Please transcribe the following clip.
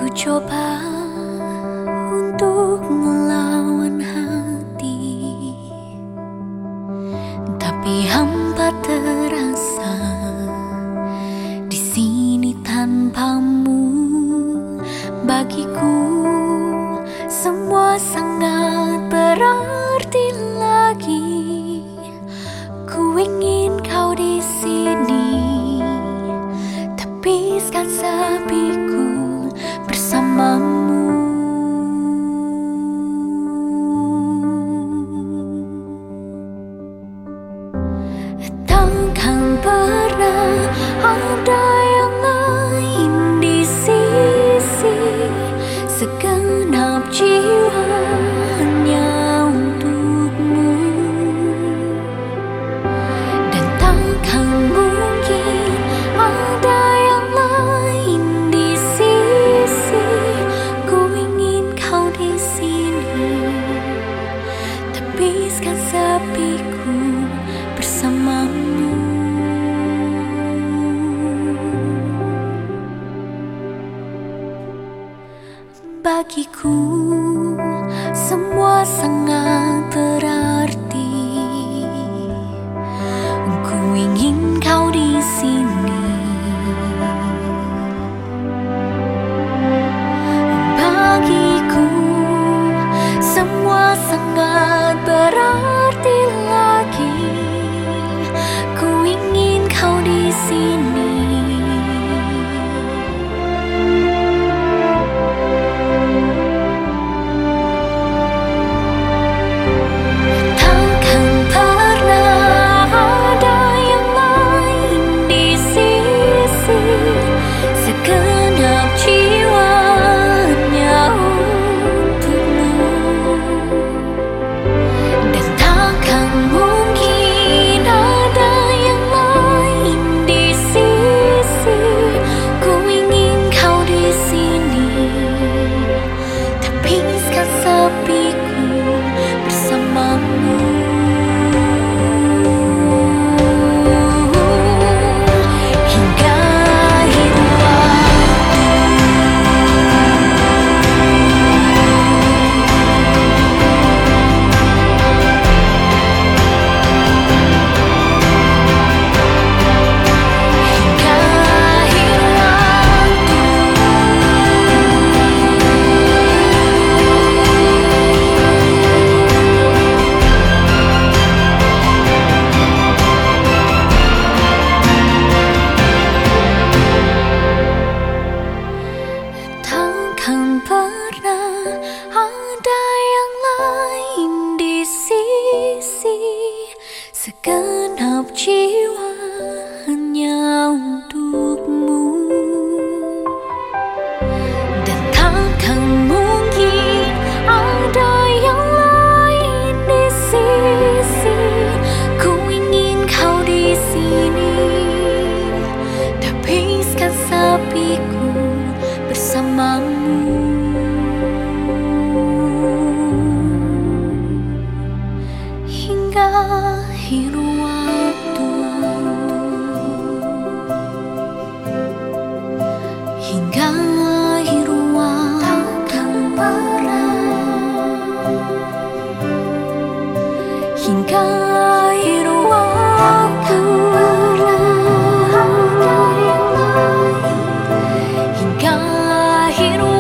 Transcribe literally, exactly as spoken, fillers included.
Ku coba untuk melawan hati, tapi hampa terasa di sini tanpamu. Bagiku semua sangat berarti lagi. Ku ingin kau di sini, tepiskan sepiku bersamamu. Takkan pernah ada yang lain di sisi, segenap jiwa hanya untukmu. Dan takkan mungkin ada yang lain di sisi. Ku ingin kau di sini, tepiskan sepiku bersamamu. Bagiku semua sangat berarti. Ku ingin kau di sini. Bagiku semua sangat berarti lagi. Ku ingin kau di sini. Takkan pernah ada yang lain di sisi, segenap jiwa hanya untukmu. Dan takkan mungkin ada yang lain di sisi. Ku ingin kau di sini, tepiskan sepiku bersamamu. Hingga akhir waktu, hingga akhir waktu, hingga akhir waktu, hingga akhir waktu.